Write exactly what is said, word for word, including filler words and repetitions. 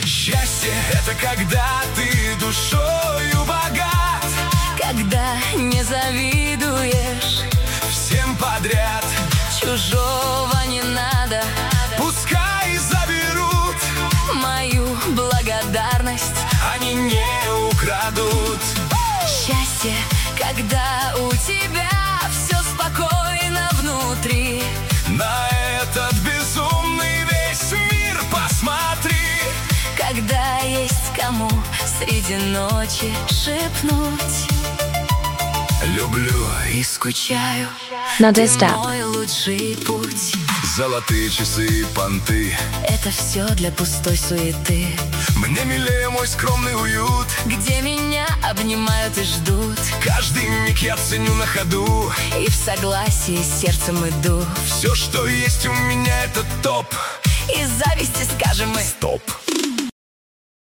Счастье — это когда ты душою богат, когда не завидуешь всем подряд. Чужого не надо, Пускай заберут, мою благодарность они не украдут. Счастье, когда у тебя все спокойно внутри. На этот безумный весь мир посмотри. Когда есть кому среди ночи шепнуть: люблю и скучаю, Надежда. ты мой лучший путь. золотые часы и понты. Это все для пустой суеты, Мне милее мой скромный уют. где меня обнимают и ждут. Каждый миг я ценю на ходу. И в согласии с сердцем иду. Все, что есть у меня, это топ. Из зависти скажем мы: Стоп.